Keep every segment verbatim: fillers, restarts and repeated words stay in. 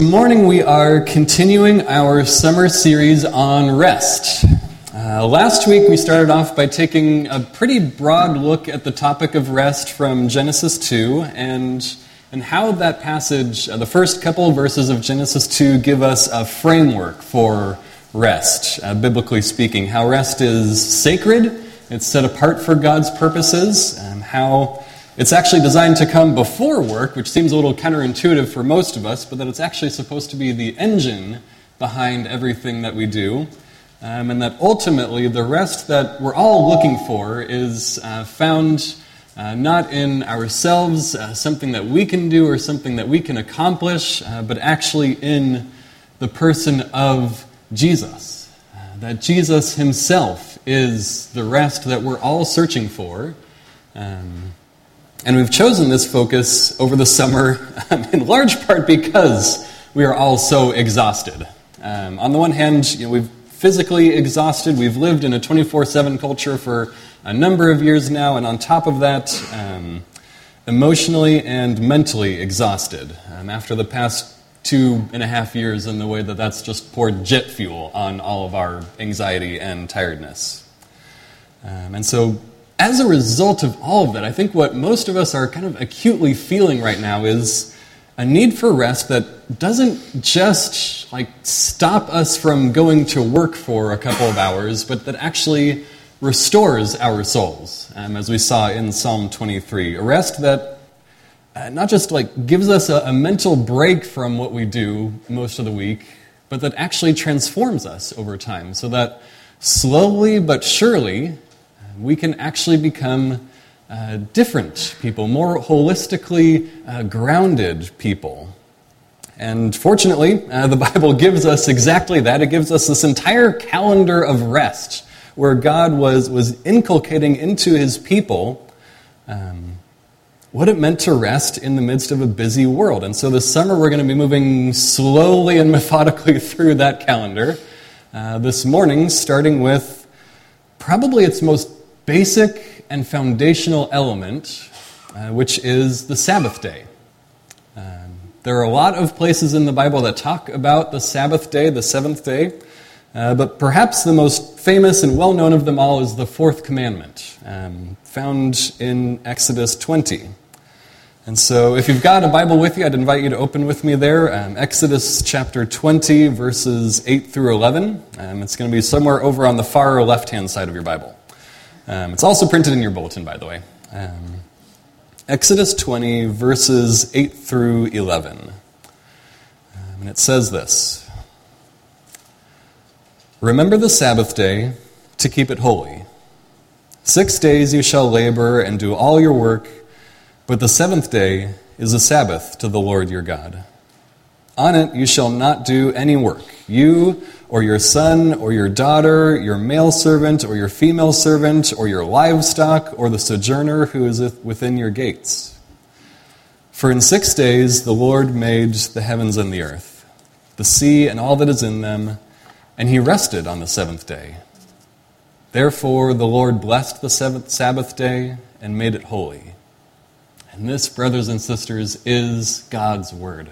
This morning we are continuing our summer series on rest. Uh, last week we started off by taking a pretty broad look at the topic of rest from Genesis two and, and how that passage, uh, the first couple of verses of Genesis two, give us a framework for rest, uh, biblically speaking. How rest is sacred, it's set apart for God's purposes, and how it's actually designed to come before work, which seems a little counterintuitive for most of us, but that it's actually supposed to be the engine behind everything that we do, um, and that ultimately the rest that we're all looking for is uh, found uh, not in ourselves, uh, something that we can do or something that we can accomplish, uh, but actually in the person of Jesus. Uh, that Jesus himself is the rest that we're all searching for. Um, And we've chosen this focus over the summer in large part because we are all so exhausted. Um, on the one hand, you know, we've physically exhausted. We've lived in a twenty-four seven culture for a number of years now, and on top of that, um, emotionally and mentally exhausted um, after the past two and a half years in the way that that's just poured jet fuel on all of our anxiety and tiredness. Um, and so As a result of all of that, I think what most of us are kind of acutely feeling right now is a need for rest that doesn't just like stop us from going to work for a couple of hours, but that actually restores our souls, um, as we saw in Psalm twenty-three. A rest that uh, not just like gives us a, a mental break from what we do most of the week, but that actually transforms us over time, so that slowly but surely we can actually become uh, different people, more holistically uh, grounded people. And fortunately, uh, the Bible gives us exactly that. It gives us this entire calendar of rest where God was, was inculcating into his people um, what it meant to rest in the midst of a busy world. And so this summer we're going to be moving slowly and methodically through that calendar. Uh, this morning, starting with probably its most basic and foundational element, uh, which is the Sabbath day. Um, there are a lot of places in the Bible that talk about the Sabbath day, the seventh day, uh, but perhaps the most famous and well-known of them all is the fourth commandment, um, found in Exodus twenty. And so if you've got a Bible with you, I'd invite you to open with me there, um, Exodus chapter twenty, verses eight through eleven. Um, it's going to be somewhere over on the far left-hand side of your Bible. Um, it's also printed in your bulletin, by the way. Um, Exodus twenty, verses eight through eleven. Um, and it says this: "Remember the Sabbath day to keep it holy. Six days you shall labor and do all your work, but the seventh day is a Sabbath to the Lord your God. On it you shall not do any work, you or your son or your daughter, your male servant or your female servant, or your livestock, or the sojourner who is within your gates. For in six days the Lord made the heavens and the earth, the sea and all that is in them, and he rested on the seventh day. Therefore the Lord blessed the seventh Sabbath day and made it holy." And this, brothers and sisters, is God's word.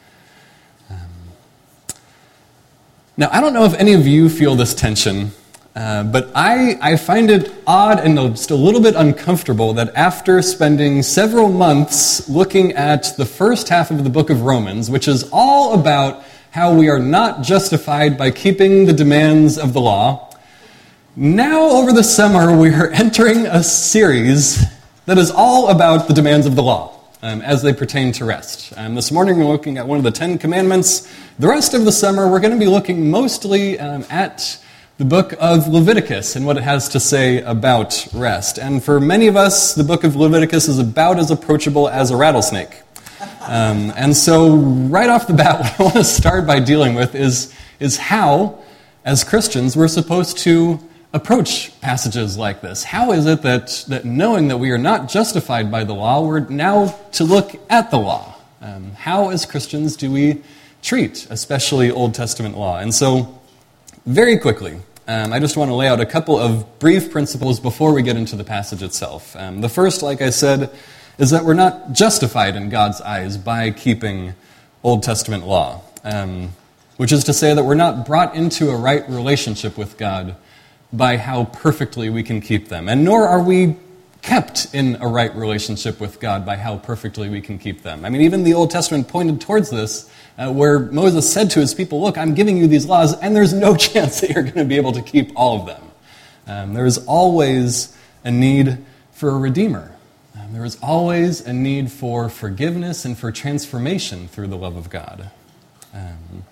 Now, I don't know if any of you feel this tension, uh, but I, I find it odd and just a little bit uncomfortable that after spending several months looking at the first half of the book of Romans, which is all about how we are not justified by keeping the demands of the law, now over the summer we are entering a series that is all about the demands of the law. Um, as they pertain to rest. Um, this morning we're looking at one of the Ten Commandments. The rest of the summer we're going to be looking mostly um, at the book of Leviticus and what it has to say about rest. And for many of us, the book of Leviticus is about as approachable as a rattlesnake. Um, and so right off the bat, what I want to start by dealing with is, is how, as Christians, we're supposed to approach passages like this. How is it that, that knowing that we are not justified by the law, we're now to look at the law? Um, how, as Christians, do we treat, especially Old Testament law? And so, very quickly, um, I just want to lay out a couple of brief principles before we get into the passage itself. Um, the first, like I said, is that we're not justified in God's eyes by keeping Old Testament law. um, which is to say that we're not brought into a right relationship with God by how perfectly we can keep them, and nor are we kept in a right relationship with God by how perfectly we can keep them. I mean, even the Old Testament pointed towards this, uh, where Moses said to his people, look, I'm giving you these laws, and there's no chance that you're going to be able to keep all of them. Um, there is always a need for a redeemer. Um, there is always a need for forgiveness and for transformation through the love of God. Um,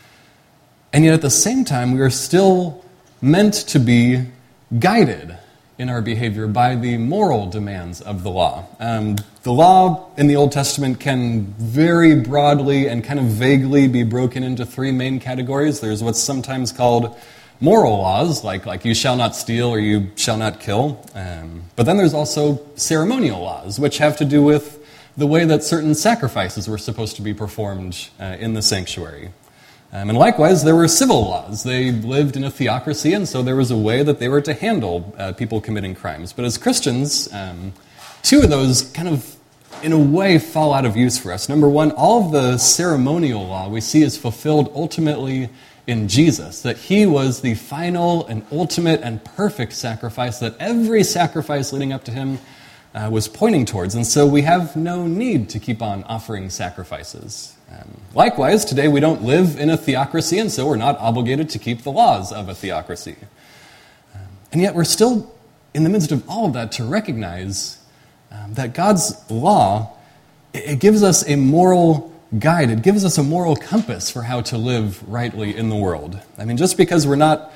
and yet at the same time, we are still meant to be guided in our behavior by the moral demands of the law. Um, the law in the Old Testament can very broadly and kind of vaguely be broken into three main categories. There's what's sometimes called moral laws, like, like you shall not steal or you shall not kill. Um, but then there's also ceremonial laws, which have to do with the way that certain sacrifices were supposed to be performed uh, in the sanctuary. Um, and likewise, there were civil laws. They lived in a theocracy, and so there was a way that they were to handle uh, people committing crimes. But as Christians, um, two of those kind of, in a way, fall out of use for us. Number one, all of the ceremonial law we see is fulfilled ultimately in Jesus, that he was the final and ultimate and perfect sacrifice, that every sacrifice leading up to him uh, was pointing towards. And so we have no need to keep on offering sacrifices. Um, likewise, today we don't live in a theocracy, and so we're not obligated to keep the laws of a theocracy. Um, and yet we're still in the midst of all of that to recognize um, that God's law, it, it gives us a moral guide. It gives us a moral compass for how to live rightly in the world. I mean, just because we're not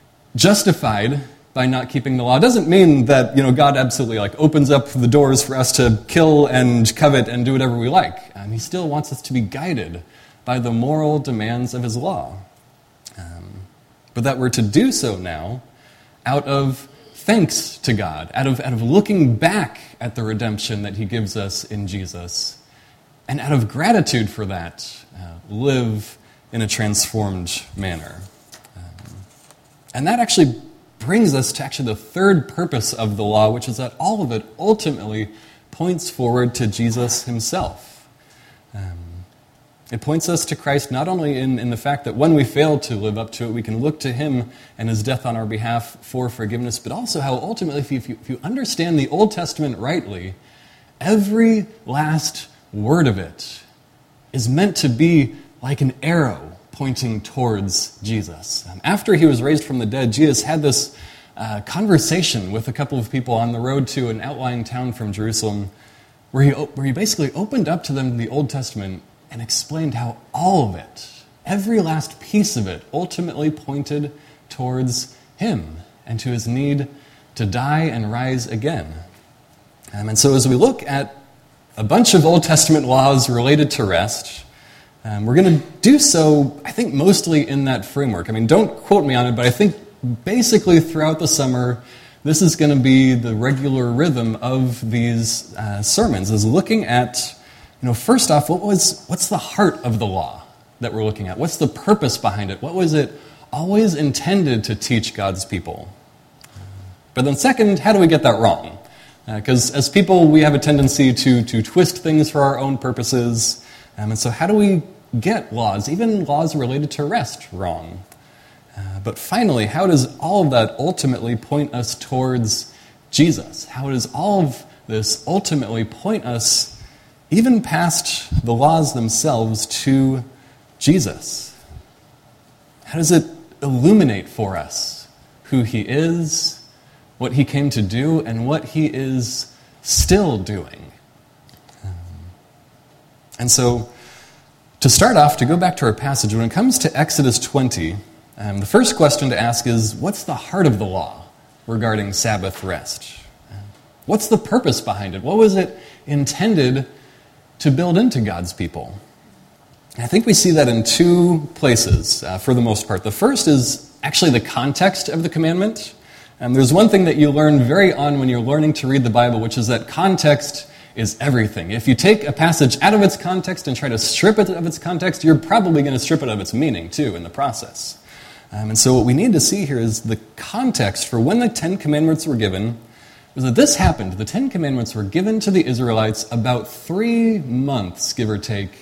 justified by not keeping the law doesn't mean that, you know, God absolutely like opens up the doors for us to kill and covet and do whatever we like. Um, he still wants us to be guided by the moral demands of his law. Um, but that we're to do so now out of thanks to God, out of, out of looking back at the redemption that he gives us in Jesus, and out of gratitude for that, uh, live in a transformed manner. Um, and that actually brings us to actually the third purpose of the law, which is that all of it ultimately points forward to Jesus himself. Um, it points us to Christ not only in, in the fact that when we fail to live up to it, we can look to him and his death on our behalf for forgiveness, but also how ultimately, if you, if you, if you understand the Old Testament rightly, every last word of it is meant to be like an arrow pointing towards Jesus. Um, after he was raised from the dead, Jesus had this uh, conversation with a couple of people on the road to an outlying town from Jerusalem, where he, where he basically opened up to them the Old Testament and explained how all of it, every last piece of it, ultimately pointed towards him and to his need to die and rise again. Um, and so as we look at a bunch of Old Testament laws related to rest, Um, we're going to do so, I think, mostly in that framework. I mean, don't quote me on it, but I think basically throughout the summer, this is going to be the regular rhythm of these uh, sermons, is looking at, you know, first off, what was what's the heart of the law that we're looking at? What's the purpose behind it? What was it always intended to teach God's people? But then second, how do we get that wrong? Because uh, as people, we have a tendency to, to twist things for our own purposes. Um, and so how do we get laws, even laws related to rest, wrong? Uh, but finally, how does all of that ultimately point us towards Jesus? How does all of this ultimately point us even past the laws themselves to Jesus? How does it illuminate for us who he is, what he came to do, and what he is still doing? Um, and so, to start off, to go back to our passage, when it comes to Exodus twenty, um, the first question to ask is, what's the heart of the law regarding Sabbath rest? What's the purpose behind it? What was it intended to build into God's people? And I think we see that in two places, uh, for the most part. The first is actually the context of the commandment. Um, there's one thing that you learn very on when you're learning to read the Bible, which is that context is everything. If you take a passage out of its context and try to strip it of its context, you're probably going to strip it of its meaning, too, in the process. Um, and so what we need to see here is the context for when the Ten Commandments were given was that this happened. The Ten Commandments were given to the Israelites about three months, give or take,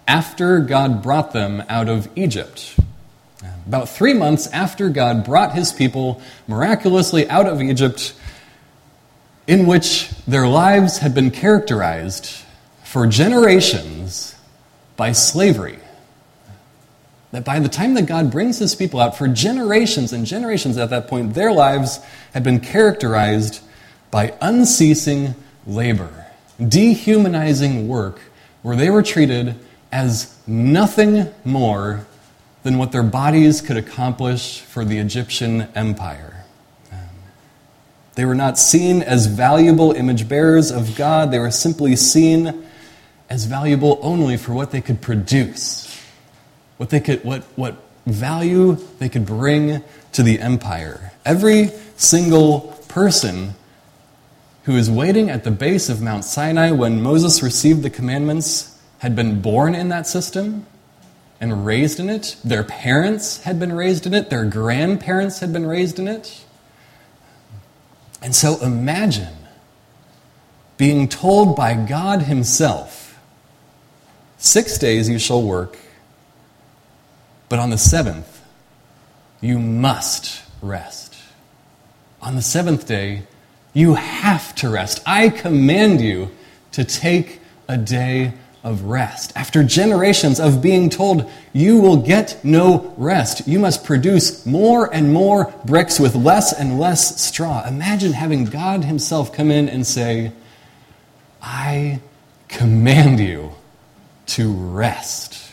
after God brought them out of Egypt. About three months after God brought his people miraculously out of Egypt, in which their lives had been characterized for generations by slavery. That by the time that God brings his people out, for generations and generations at that point, their lives had been characterized by unceasing labor, dehumanizing work, where they were treated as nothing more than what their bodies could accomplish for the Egyptian empire. They were not seen as valuable image bearers of God. They were simply seen as valuable only for what they could produce, what they could, what, what value they could bring to the empire. Every single person who was waiting at the base of Mount Sinai when Moses received the commandments had been born in that system and raised in it. Their parents had been raised in it. Their grandparents had been raised in it. And so imagine being told by God himself, six days you shall work, but on the seventh you must rest. On the seventh day, you have to rest. I command you to take a day of rest. After generations of being told you will get no rest, you must produce more and more bricks with less and less straw. Imagine having God himself come in and say, I command you to rest.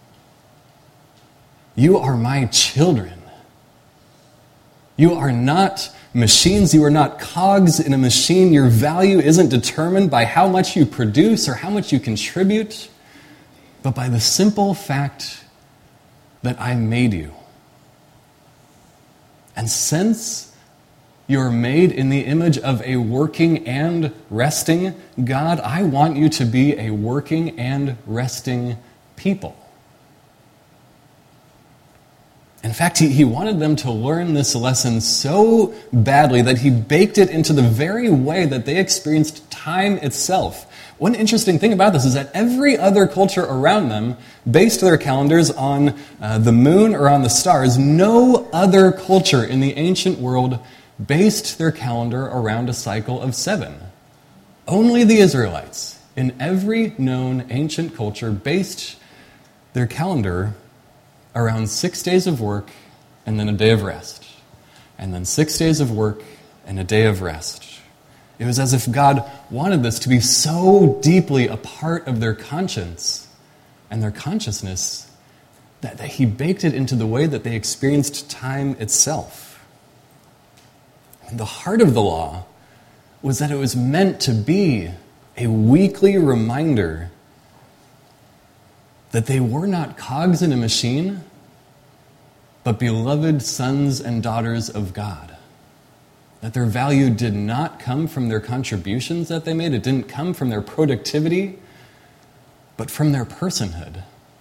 You are my children. You are not machines. You are not cogs in a machine. Your value isn't determined by how much you produce or how much you contribute, but by the simple fact that I made you. And since you're made in the image of a working and resting God, I want you to be a working and resting people. In fact, he, he wanted them to learn this lesson so badly that he baked it into the very way that they experienced time itself. One interesting thing about this is that every other culture around them based their calendars on uh, the moon or on the stars. No other culture in the ancient world based their calendar around a cycle of seven. Only the Israelites in every known ancient culture based their calendar around six days of work and then a day of rest. And then six days of work and a day of rest. It was as if God wanted this to be so deeply a part of their conscience and their consciousness that, that he baked it into the way that they experienced time itself. And the heart of the law was that it was meant to be a weekly reminder that they were not cogs in a machine, but beloved sons and daughters of God. That their value did not come from their contributions that they made. It didn't come from their productivity, but from their personhood.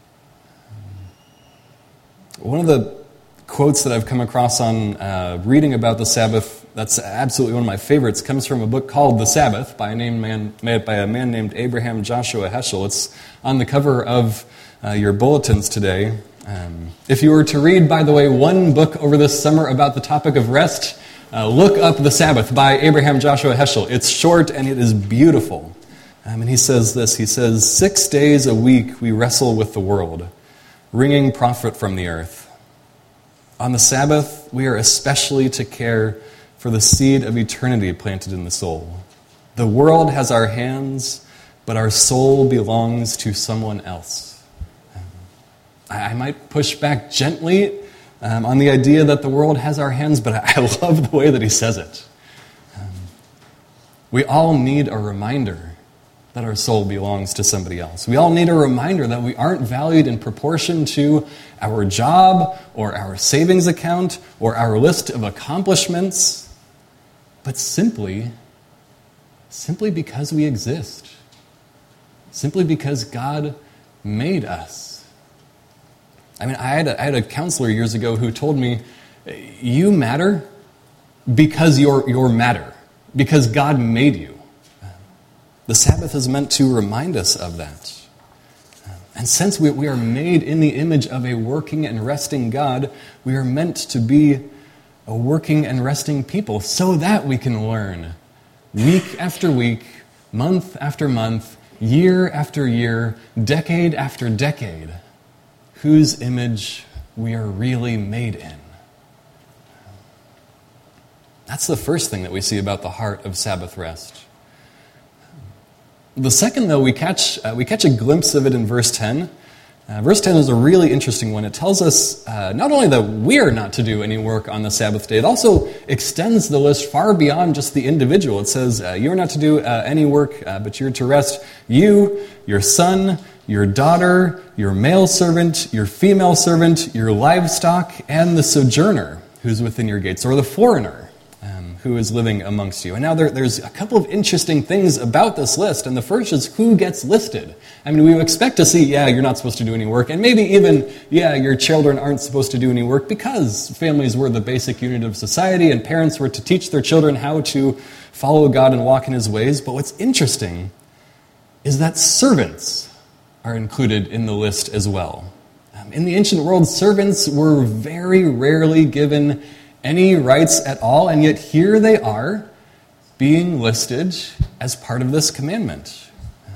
One of the quotes that I've come across on uh, reading about the Sabbath, that's absolutely one of my favorites, comes from a book called The Sabbath by a, name man, by a man named Abraham Joshua Heschel. It's on the cover of uh, your bulletins today. Um, if you were to read, by the way, one book over this summer about the topic of rest, uh, look up The Sabbath by Abraham Joshua Heschel. It's short and it is beautiful. Um, and he says this, he says, six days a week we wrestle with the world, wringing profit from the earth. On the Sabbath, we are especially to care for the seed of eternity planted in the soul. The world has our hands, but our soul belongs to someone else. I might push back gently um, on the idea that the world has our hands, but I love the way that he says it. Um, we all need a reminder that our soul belongs to somebody else. We all need a reminder that we aren't valued in proportion to our job or our savings account or our list of accomplishments, but simply, simply because we exist. Simply because God made us. I mean, I had, a, I had a counselor years ago who told me, you matter because you're, you're matter, because God made you. The Sabbath is meant to remind us of that. And since we, we are made in the image of a working and resting God, we are meant to be a working and resting people so that we can learn week after week, month after month, year after year, decade after decade, whose image we are really made in. That's the first thing that we see about the heart of Sabbath rest. The second, though, we catch uh, we catch a glimpse of it in verse ten. Uh, verse ten is a really interesting one. It tells us uh, not only that we are not to do any work on the Sabbath day, it also extends the list far beyond just the individual. It says, uh, you are not to do uh, any work, uh, but you're to rest you, your son, your daughter, your male servant, your female servant, your livestock, and the sojourner who's within your gates, or the foreigner who is living amongst you. And now there, there's a couple of interesting things about this list, and the first is who gets listed. I mean, we would expect to see, yeah, you're not supposed to do any work, and maybe even, yeah, your children aren't supposed to do any work because families were the basic unit of society, and parents were to teach their children how to follow God and walk in His ways. But what's interesting is that servants are included in the list as well. Um, in the ancient world, servants were very rarely given any rights at all, and yet here they are being listed as part of this commandment.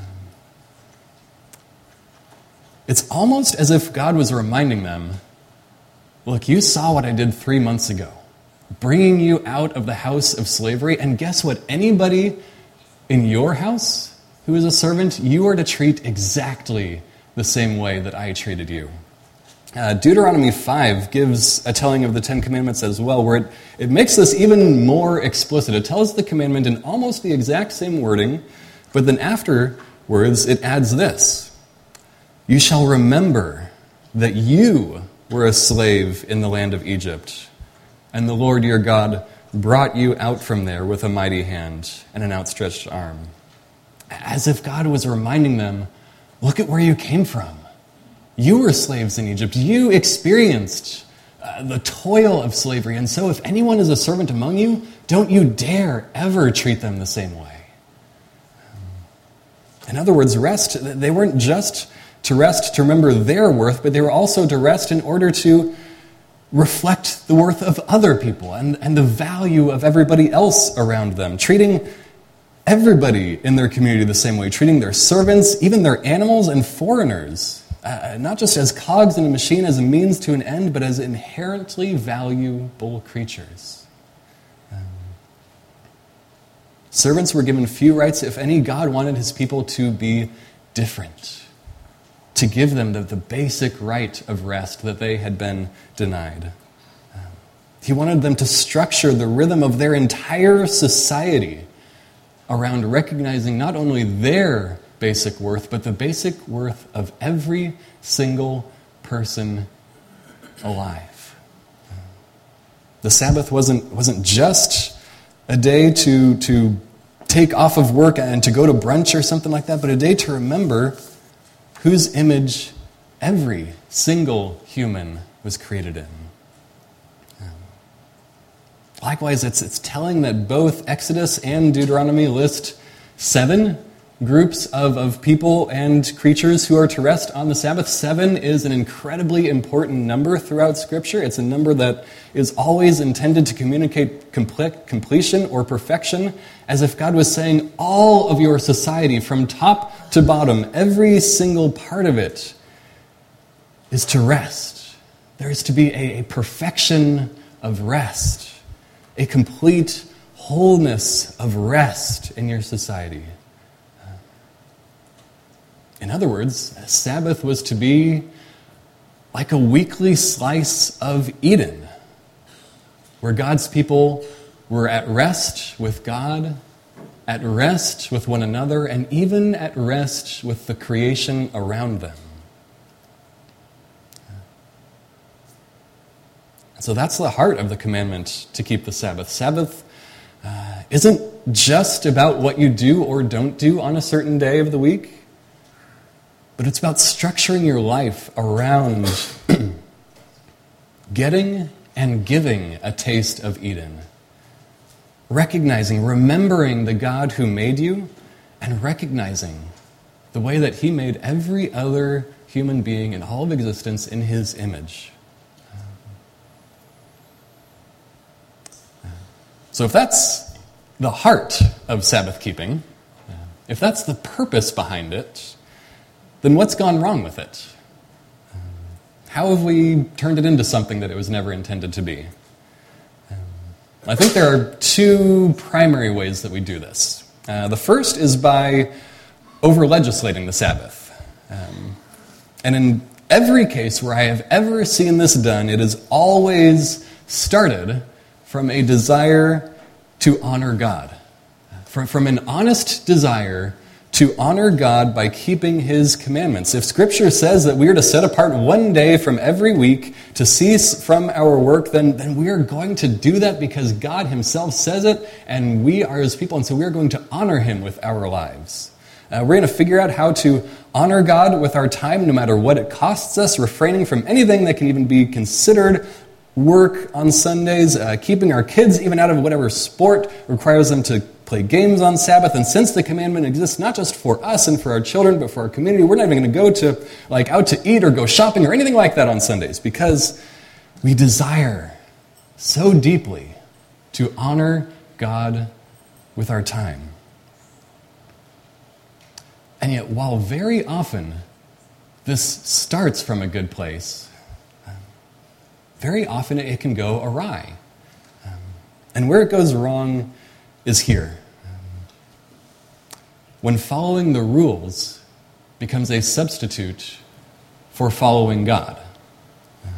It's almost as if God was reminding them, look, you saw what I did three months ago, bringing you out of the house of slavery, and guess what? Anybody in your house who is a servant, you are to treat exactly the same way that I treated you. Uh, Deuteronomy five gives a telling of the Ten Commandments as well, where it, it makes this even more explicit. It tells the commandment in almost the exact same wording, but then afterwards it adds this: you shall remember that you were a slave in the land of Egypt, and the Lord your God brought you out from there with a mighty hand and an outstretched arm. As if God was reminding them, look at where you came from. You were slaves in Egypt. You experienced uh, the toil of slavery. And so if anyone is a servant among you, don't you dare ever treat them the same way. In other words, rest, they weren't just to rest to remember their worth, but they were also to rest in order to reflect the worth of other people and, and the value of everybody else around them, treating everybody in their community the same way, treating their servants, even their animals and foreigners, Uh, not just as cogs in a machine, as a means to an end, but as inherently valuable creatures. Um, servants were given few rights, if any. God wanted His people to be different, to give them the, the basic right of rest that they had been denied. Um, he wanted them to structure the rhythm of their entire society around recognizing not only their basic worth, but the basic worth of every single person alive. The Sabbath wasn't wasn't just a day to, to take off of work and to go to brunch or something like that, but a day to remember whose image every single human was created in. Likewise, it's, it's telling that both Exodus and Deuteronomy list seven groups of, of people and creatures who are to rest on the Sabbath. Seven is an incredibly important number throughout Scripture. It's a number that is always intended to communicate complete, completion or perfection, as if God was saying all of your society, from top to bottom, every single part of it, is to rest. There is to be a, a perfection of rest, a complete wholeness of rest in your society. In other words, Sabbath was to be like a weekly slice of Eden, where God's people were at rest with God, at rest with one another, and even at rest with the creation around them. So that's the heart of the commandment to keep the Sabbath. Sabbath uh, isn't just about what you do or don't do on a certain day of the week, but it's about structuring your life around getting and giving a taste of Eden. Recognizing, remembering the God who made you, and recognizing the way that He made every other human being in all of existence in his image. So if that's the heart of Sabbath keeping, if that's the purpose behind it, then what's gone wrong with it? How have we turned it into something that it was never intended to be? I think there are two primary ways that we do this. Uh, the first is by over-legislating the Sabbath. Um, and in every case where I have ever seen this done, it has always started from a desire to honor God. From, from an honest desire to honor God by keeping his commandments. If Scripture says that we are to set apart one day from every week to cease from our work, then, then we are going to do that because God himself says it, and we are his people, and so we are going to honor him with our lives. Uh, we're going to figure out how to honor God with our time, no matter what it costs us, refraining from anything that can even be considered work on Sundays, uh, keeping our kids even out of whatever sport requires them to play games on Sabbath. And since the commandment exists not just for us and for our children, but for our community, we're not even going to go to like out to eat or go shopping or anything like that on Sundays because we desire so deeply to honor God with our time. And yet, while very often this starts from a good place, very often it can go awry. Um, and where it goes wrong is here. Um, when following the rules becomes a substitute for following God. Um,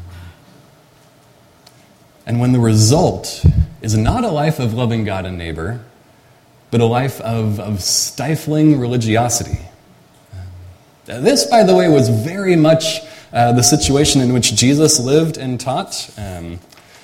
and when the result is not a life of loving God and neighbor, but a life of, of stifling religiosity. Um, this, by the way, was very much Uh, the situation in which Jesus lived and taught. Um,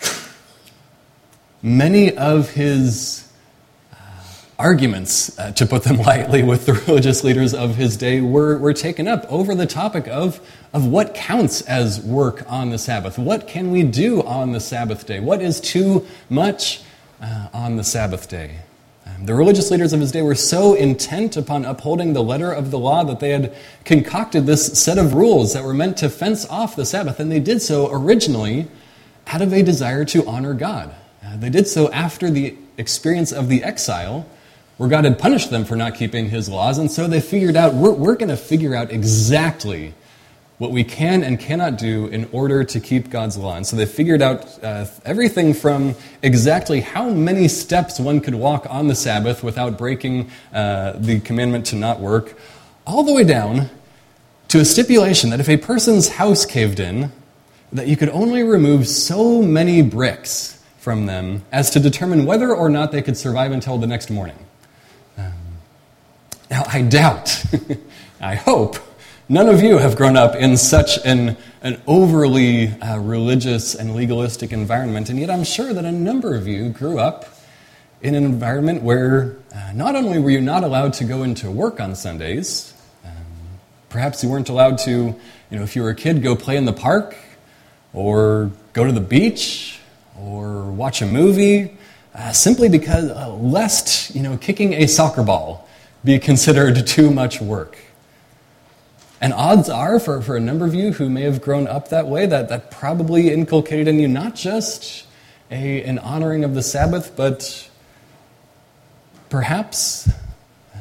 many of his uh, arguments, uh, to put them lightly, with the religious leaders of his day were, were taken up over the topic of, of what counts as work on the Sabbath. What can we do on the Sabbath day? What is too much uh, on the Sabbath day? The religious leaders of his day were so intent upon upholding the letter of the law that they had concocted this set of rules that were meant to fence off the Sabbath, and they did so originally out of a desire to honor God. Uh, they did so after the experience of the exile, where God had punished them for not keeping his laws, and so they figured out, we're, we're going to figure out exactly what we can and cannot do in order to keep God's law. And so they figured out uh, everything from exactly how many steps one could walk on the Sabbath without breaking uh, the commandment to not work, all the way down to a stipulation that if a person's house caved in, that you could only remove so many bricks from them as to determine whether or not they could survive until the next morning. Um, now, I doubt, I hope, none of you have grown up in such an, an overly uh, religious and legalistic environment, and yet I'm sure that a number of you grew up in an environment where uh, not only were you not allowed to go into work on Sundays, um, perhaps you weren't allowed to, you know, if you were a kid, go play in the park, or go to the beach, or watch a movie, uh, simply because, uh, lest, you know, kicking a soccer ball be considered too much work. And odds are, for, for a number of you who may have grown up that way, that, that probably inculcated in you not just a, an honoring of the Sabbath, but perhaps um,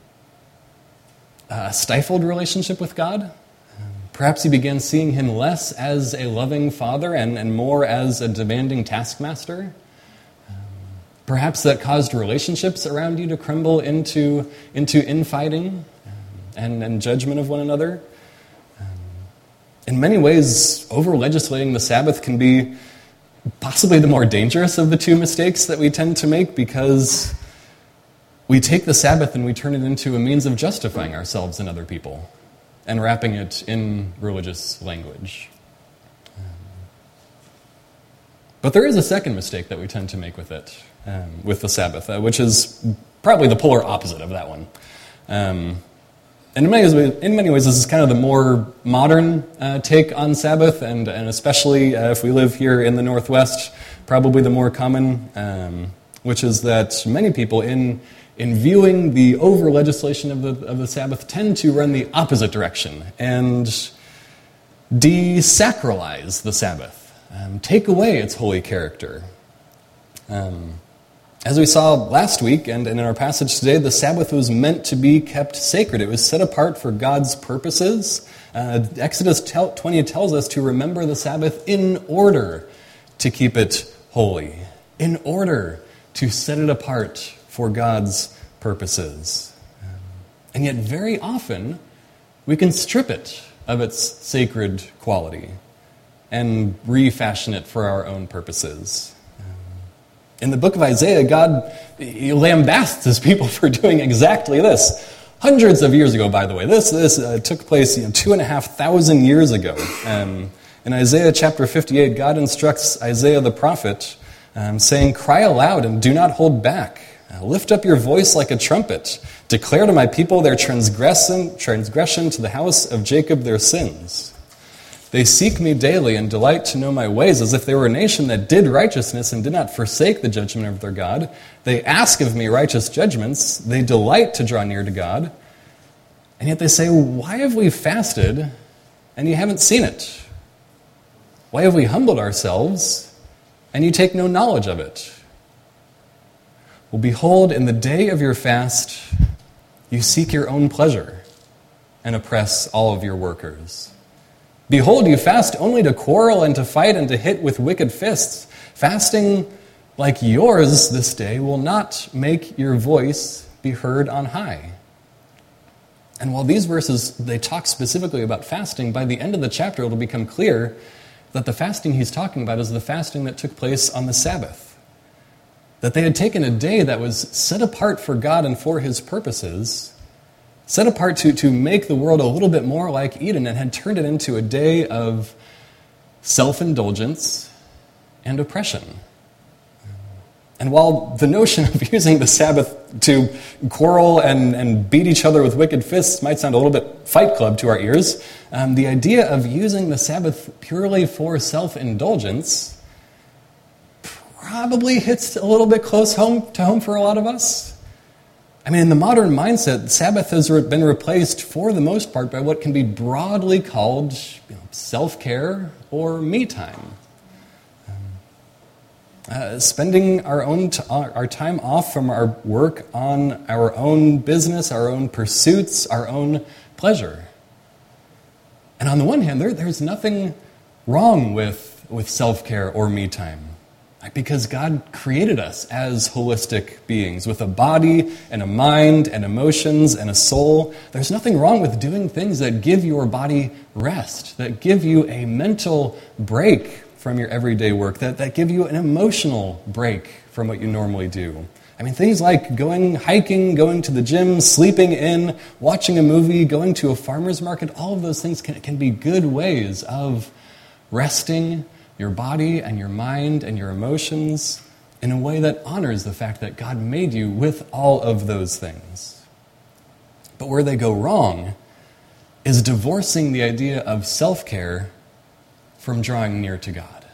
a stifled relationship with God. Um, perhaps you began seeing him less as a loving father and, and more as a demanding taskmaster. Um, perhaps that caused relationships around you to crumble into, into infighting. And, and judgment of one another. Um, in many ways, over-legislating the Sabbath can be possibly the more dangerous of the two mistakes that we tend to make, because we take the Sabbath and we turn it into a means of justifying ourselves and other people and wrapping it in religious language. Um, but there is a second mistake that we tend to make with it, um, with the Sabbath, uh, which is probably the polar opposite of that one. Um, And in many ways, in many ways, this is kind of the more modern uh, take on Sabbath, and, and especially uh, if we live here in the Northwest, probably the more common, um, which is that many people, in in viewing the over-legislation of the, of the Sabbath, tend to run the opposite direction and desacralize the Sabbath, um, take away its holy character. Um, as we saw last week and, and in our passage today, the Sabbath was meant to be kept sacred. It was set apart for God's purposes. Uh, Exodus twenty tells us to remember the Sabbath in order to keep it holy, in order to set it apart for God's purposes. Um, and yet very often we can strip it of its sacred quality and refashion it for our own purposes. In the book of Isaiah, God he lambasts his people for doing exactly this. Hundreds of years ago, by the way. This this uh, took place you know, two and a half thousand years ago. Um, in Isaiah chapter fifty-eight, God instructs Isaiah the prophet, um, saying, "Cry aloud and do not hold back. Uh, lift up your voice like a trumpet. Declare to my people their transgression, transgression, to the house of Jacob their sins. They seek me daily and delight to know my ways, as if they were a nation that did righteousness and did not forsake the judgment of their God. They ask of me righteous judgments. They delight to draw near to God. And yet they say, why have we fasted and you haven't seen it? Why have we humbled ourselves and you take no knowledge of it? Well, behold, in the day of your fast, you seek your own pleasure and oppress all of your workers. Behold, you fast only to quarrel and to fight and to hit with wicked fists. Fasting like yours this day will not make your voice be heard on high." And while these verses, they talk specifically about fasting, by the end of the chapter it will become clear that the fasting he's talking about is the fasting that took place on the Sabbath. That they had taken a day that was set apart for God and for his purposes, set apart to, to make the world a little bit more like Eden, and had turned it into a day of self-indulgence and oppression. And while the notion of using the Sabbath to quarrel and, and beat each other with wicked fists might sound a little bit Fight Club to our ears, um, the idea of using the Sabbath purely for self-indulgence probably hits a little bit close home to home for a lot of us. I mean, in the modern mindset, Sabbath has been replaced, for the most part, by what can be broadly called you know, self-care or me time. Um, uh, spending our own t- our time off from our work on our own business, our own pursuits, our own pleasure. And on the one hand, there, there's nothing wrong with, with self-care or me time. Because God created us as holistic beings with a body and a mind and emotions and a soul. There's nothing wrong with doing things that give your body rest, that give you a mental break from your everyday work, that, that give you an emotional break from what you normally do. I mean, things like going hiking, going to the gym, sleeping in, watching a movie, going to a farmer's market, all of those things can, can be good ways of resting your body and your mind and your emotions in a way that honors the fact that God made you with all of those things. But where they go wrong is divorcing the idea of self-care from drawing near to God.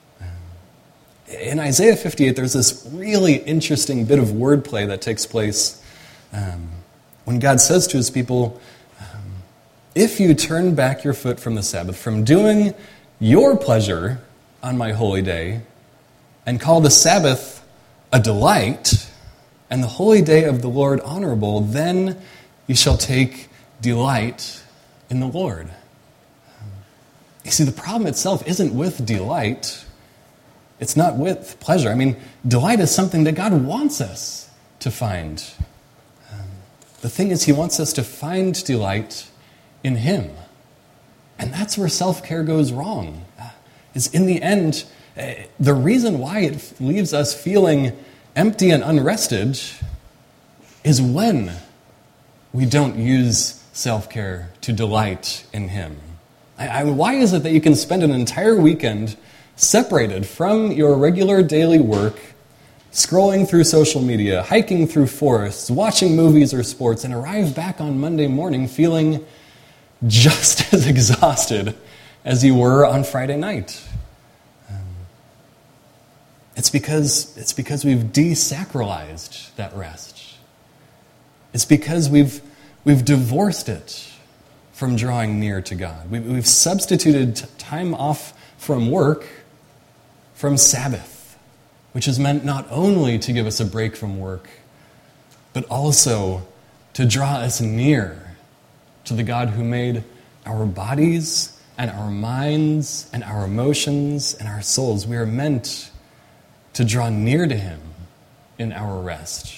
In Isaiah fifty-eight, there's this really interesting bit of wordplay that takes place um, when God says to his people, um, if you turn back your foot from the Sabbath, from doing your pleasure on my holy day, and call the Sabbath a delight, and the holy day of the Lord honorable, then you shall take delight in the Lord. You see, the problem itself isn't with delight. It's not with pleasure. I mean, delight is something that God wants us to find. Um, the thing is, he wants us to find delight in him. And that's where self-care goes wrong. Is in the end, uh, the reason why it leaves us feeling empty and unrested is when we don't use self-care to delight in him. I, I, why is it that you can spend an entire weekend separated from your regular daily work, scrolling through social media, hiking through forests, watching movies or sports, and arrive back on Monday morning feeling just as exhausted as you were on Friday night? Um, it's because it's because we've desacralized that rest. It's because we've we've divorced it from drawing near to God. We, we've substituted time off from work from Sabbath, which is meant not only to give us a break from work, but also to draw us near to the God who made our bodies and our minds and our emotions and our souls. We are meant to draw near to him in our rest.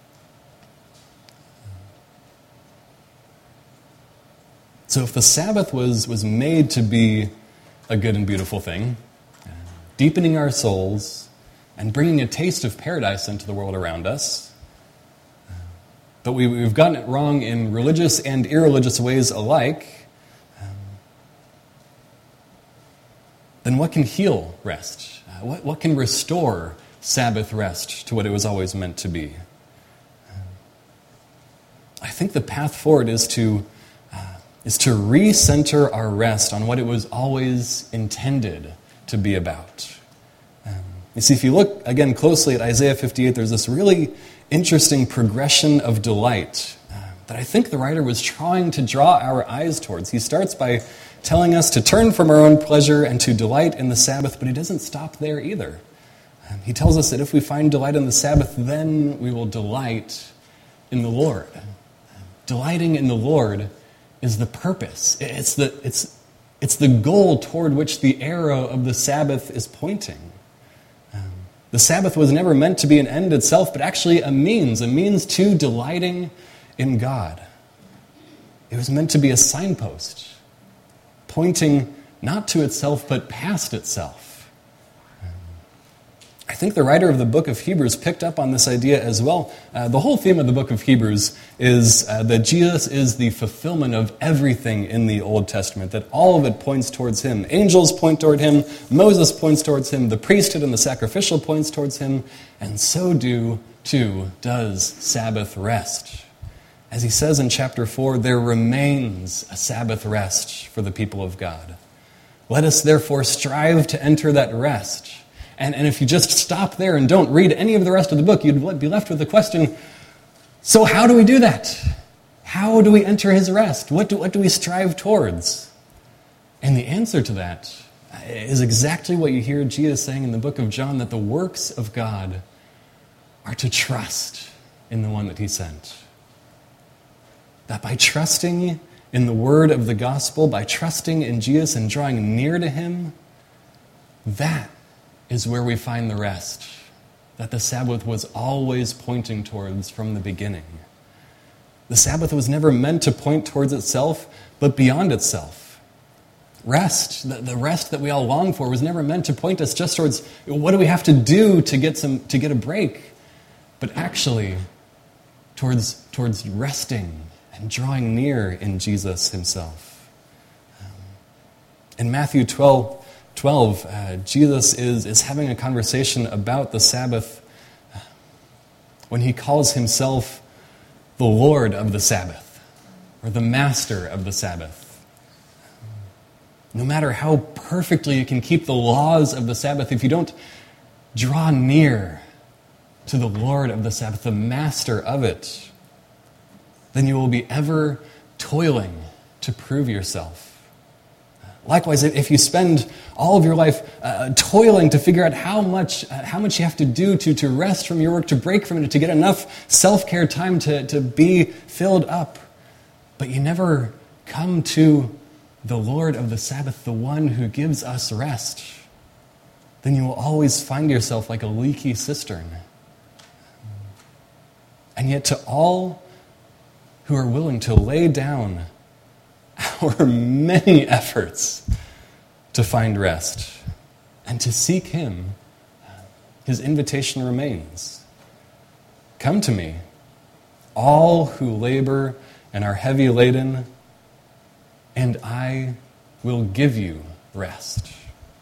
So if the Sabbath was, was made to be a good and beautiful thing, uh, deepening our souls and bringing a taste of paradise into the world around us, uh, but we, we've gotten it wrong in religious and irreligious ways alike, um, then what can heal rest? Uh, what, what can restore Sabbath rest to what it was always meant to be? Uh, I think the path forward is to is to recenter our rest on what it was always intended to be about. Um, you see, if you look again closely at Isaiah fifty-eight, there's this really interesting progression of delight uh, that I think the writer was trying to draw our eyes towards. He starts by telling us to turn from our own pleasure and to delight in the Sabbath, but he doesn't stop there either. Um, he tells us that if we find delight in the Sabbath, then we will delight in the Lord. Um, delighting in the Lord is the purpose. It's the, it's, it's the goal toward which the arrow of the Sabbath is pointing. Um, the Sabbath was never meant to be an end itself, but actually a means, a means to delighting in God. It was meant to be a signpost, pointing not to itself, but past itself. I think the writer of the book of Hebrews picked up on this idea as well. Uh, the whole theme of the book of Hebrews is uh, that Jesus is the fulfillment of everything in the Old Testament, that all of it points towards him. Angels point toward him, Moses points towards him, the priesthood and the sacrificial points towards him, and so do, too, does Sabbath rest. As he says in chapter four, there remains a Sabbath rest for the people of God. Let us therefore strive to enter that rest. And, and if you just stop there and don't read any of the rest of the book, you'd be left with the question, so how do we do that? How do we enter his rest? What do, what do we strive towards? And the answer to that is exactly what you hear Jesus saying in the book of John, that the works of God are to trust in the one that he sent. That by trusting in the word of the gospel, by trusting in Jesus and drawing near to him, that is where we find the rest that the Sabbath was always pointing towards from the beginning. The Sabbath was never meant to point towards itself, but beyond itself. Rest, the, the rest that we all long for, was never meant to point us just towards what do we have to do to get some to get a break, but actually towards towards resting and drawing near in Jesus himself. Um, in Matthew twelve. twelve, uh, Jesus is, is having a conversation about the Sabbath uh, when he calls himself the Lord of the Sabbath, or the Master of the Sabbath. No matter how perfectly you can keep the laws of the Sabbath, if you don't draw near to the Lord of the Sabbath, the Master of it, then you will be ever toiling to prove yourself. Likewise, if you spend all of your life uh, toiling to figure out how much uh, how much you have to do to, to rest from your work, to break from it, to get enough self-care time to, to be filled up, but you never come to the Lord of the Sabbath, the one who gives us rest, then you will always find yourself like a leaky cistern. And yet to all who are willing to lay down our many efforts to find rest and to seek him, his invitation remains. Come to me, all who labor and are heavy laden, and I will give you rest.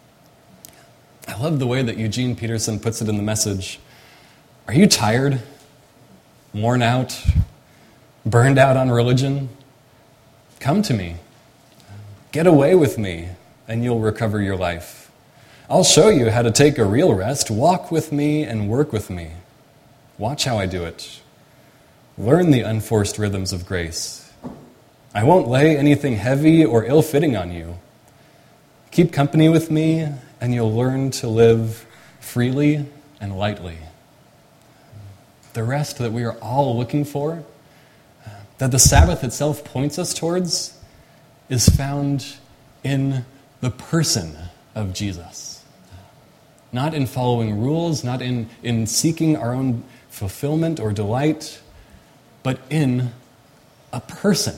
I love the way that Eugene Peterson puts it in the Message. Are you tired, worn out, burned out on religion? Come to me. Get away with me, and you'll recover your life. I'll show you how to take a real rest. Walk with me and work with me. Watch how I do it. Learn the unforced rhythms of grace. I won't lay anything heavy or ill-fitting on you. Keep company with me, and you'll learn to live freely and lightly. The rest that we are all looking for, that the Sabbath itself points us towards, is found in the person of Jesus. Not in following rules, not in, in seeking our own fulfillment or delight, but in a person.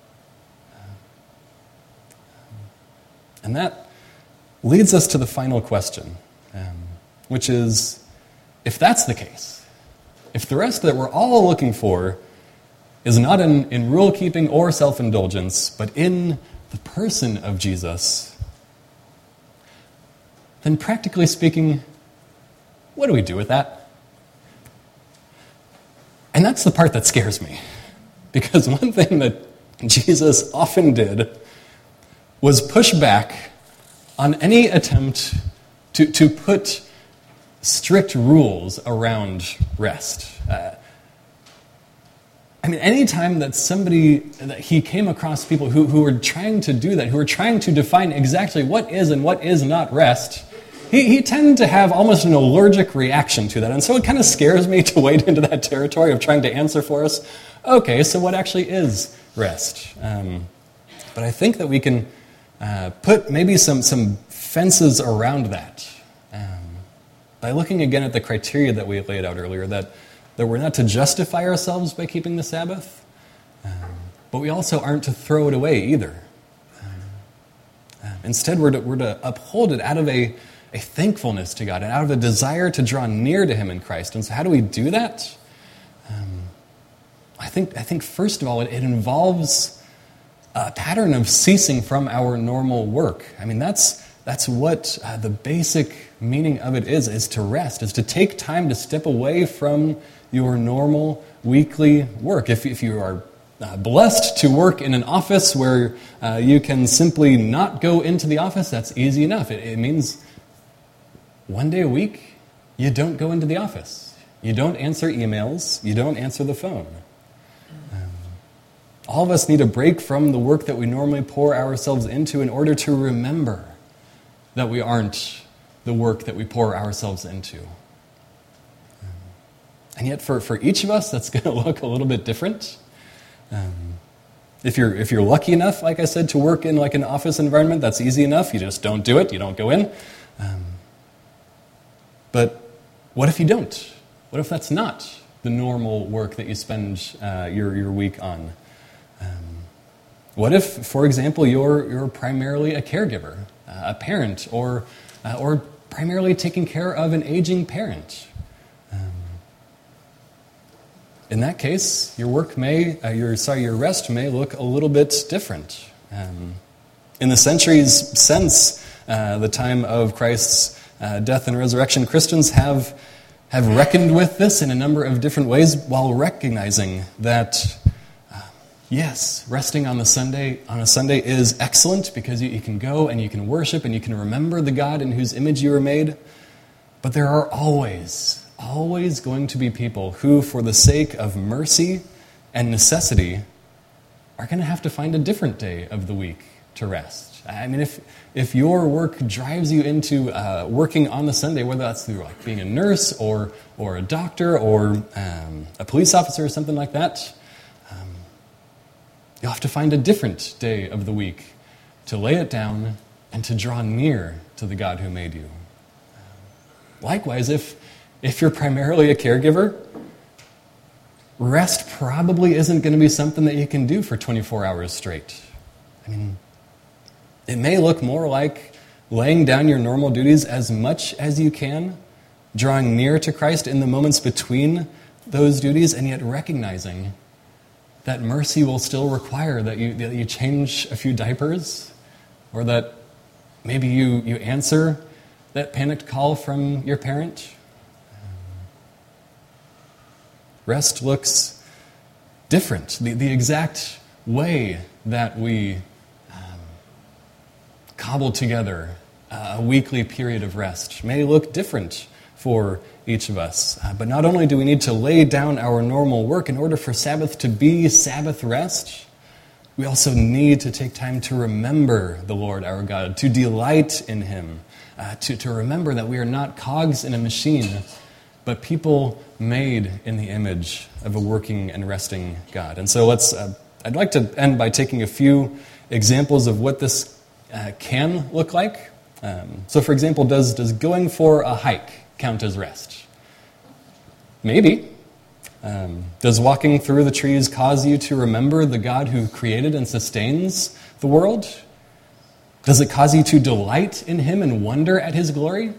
And that leads us to the final question, um, which is, if that's the case, if the rest that we're all looking for is not in, in rule-keeping or self-indulgence, but in the person of Jesus, then practically speaking, what do we do with that? And that's the part that scares me. Because one thing that Jesus often did was push back on any attempt to, to put strict rules around rest. Uh, I mean, any time that somebody, that he came across people who, who were trying to do that, who were trying to define exactly what is and what is not rest, he, he tended to have almost an allergic reaction to that. And so it kind of scares me to wade into that territory of trying to answer for us, okay, so what actually is rest? Um, but I think that we can uh, put maybe some, some fences around that um, by looking again at the criteria that we laid out earlier, that that we're not to justify ourselves by keeping the Sabbath, um, but we also aren't to throw it away either. Um, uh, instead, we're to, we're to uphold it out of a, a thankfulness to God and out of a desire to draw near to Him in Christ. And so how do we do that? Um, I think, I think first of all, it, it involves a pattern of ceasing from our normal work. I mean, that's That's what uh, the basic meaning of it is, is to rest, is to take time to step away from your normal weekly work. If, if you are uh, blessed to work in an office where uh, you can simply not go into the office, that's easy enough. It, it means one day a week, you don't go into the office. You don't answer emails. You don't answer the phone. Um, all of us need a break from the work that we normally pour ourselves into in order to remember that we aren't the work that we pour ourselves into. And yet for, for each of us, that's going to look a little bit different. Um, if you're if you're lucky enough, like I said, to work in like an office environment, that's easy enough. You just don't do it. You don't go in. Um, but what if you don't? What if that's not the normal work that you spend uh, your, your week on? Um, what if, for example, you're you're primarily a caregiver? A parent, or uh, or primarily taking care of an aging parent. Um, in that case, your work may, uh, your sorry, your rest may look a little bit different. Um, in the centuries since uh, the time of Christ's uh, death and resurrection, Christians have have reckoned with this in a number of different ways, while recognizing that. Yes, resting on the Sunday on a Sunday is excellent because you, you can go and you can worship and you can remember the God in whose image you were made. But there are always, always going to be people who, for the sake of mercy and necessity, are going to have to find a different day of the week to rest. I mean, if if your work drives you into uh, working on the Sunday, whether that's through like being a nurse or or a doctor or um, a police officer or something like that, you'll have to find a different day of the week to lay it down and to draw near to the God who made you. Likewise, if, if you're primarily a caregiver, rest probably isn't going to be something that you can do for twenty-four hours straight. I mean, it may look more like laying down your normal duties as much as you can, drawing near to Christ in the moments between those duties, and yet recognizing that mercy will still require that you that you change a few diapers, or that maybe you, you answer that panicked call from your parent. Rest looks different. The, the exact way that we um, cobble together a weekly period of rest may look different for each of us. Uh, but not only do we need to lay down our normal work in order for Sabbath to be Sabbath rest, we also need to take time to remember the Lord our God, to delight in him, uh, to, to remember that we are not cogs in a machine, but people made in the image of a working and resting God. And so let's, uh, I'd like to end by taking a few examples of what this uh, can look like. Um, so for example, does, does going for a hike count as rest? Maybe. Um, does walking through the trees cause you to remember the God who created and sustains the world? Does it cause you to delight in him and wonder at his glory?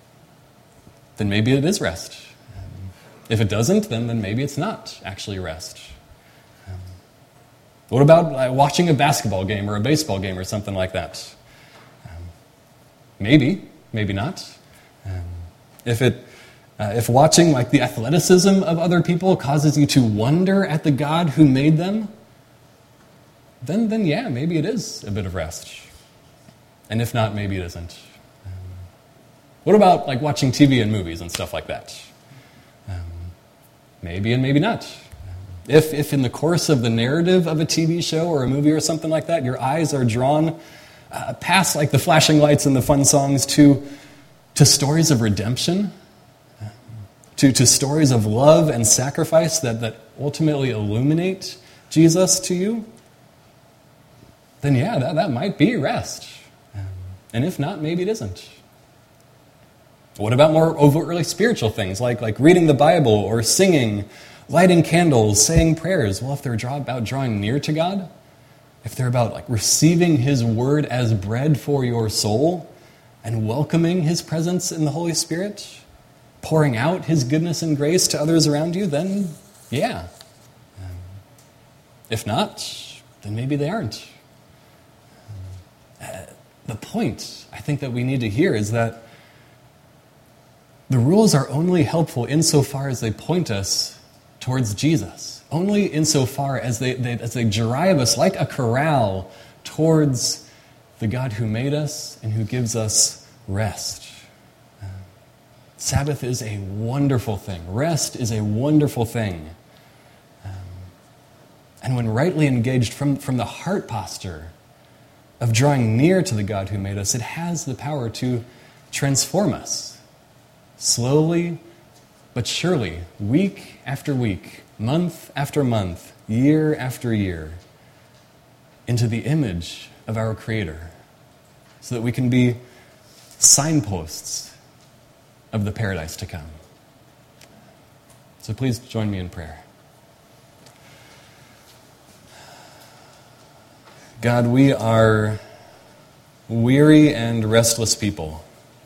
Then maybe it is rest. Um, if it doesn't, then, then maybe it's not actually rest. Um, what about uh, watching a basketball game or a baseball game or something like that? Um, maybe, maybe not. Um, if it Uh, if watching like the athleticism of other people causes you to wonder at the God who made them, then, then yeah, maybe it is a bit of rest. And if not, maybe it isn't. Um, what about like watching T V and movies and stuff like that? Um, maybe and maybe not. Um, if, if in the course of the narrative of a T V show or a movie or something like that, your eyes are drawn uh, past like the flashing lights and the fun songs to, to stories of redemption, To, to stories of love and sacrifice that, that ultimately illuminate Jesus to you, then yeah, that, that might be rest. Um, and if not, maybe it isn't. What about more overtly spiritual things, like, like reading the Bible or singing, lighting candles, saying prayers? Well, if they're draw, about drawing near to God, if they're about like receiving his word as bread for your soul and welcoming his presence in the Holy Spirit, pouring out his goodness and grace to others around you, then yeah. Um, if not, then maybe they aren't. Um, uh, the point I think that we need to hear is that the rules are only helpful insofar as they point us towards Jesus. Only insofar as they, they, as they drive us like a corral towards the God who made us and who gives us rest. Sabbath is a wonderful thing. Rest is a wonderful thing. Um, and when rightly engaged from, from the heart posture of drawing near to the God who made us, it has the power to transform us. Slowly but surely, week after week, month after month, year after year, into the image of our Creator, so that we can be signposts of the paradise to come. So please join me in prayer. God, we are weary and restless people.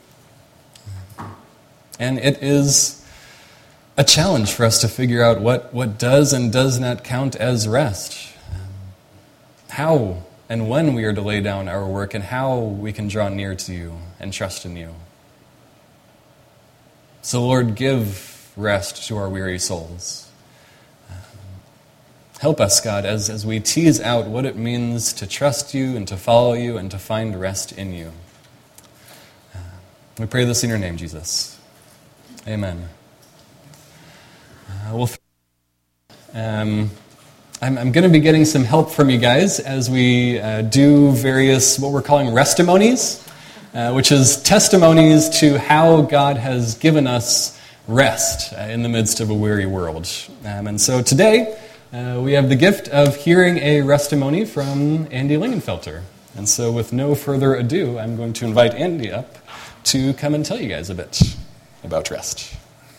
And it is a challenge for us to figure out what, what does and does not count as rest. How and when we are to lay down our work, and how we can draw near to you and trust in you. So, Lord, give rest to our weary souls. Um, help us, God, as, as we tease out what it means to trust you and to follow you and to find rest in you. Uh, we pray this in your name, Jesus. Amen. Uh, well, um, I'm, I'm going to be getting some help from you guys as we uh, do various, what we're calling restimonies. Uh, which is testimonies to how God has given us rest uh, in the midst of a weary world. Um, and so today, uh, we have the gift of hearing a restimony from Andy Lingenfelter. And so with no further ado, I'm going to invite Andy up to come and tell you guys a bit about rest.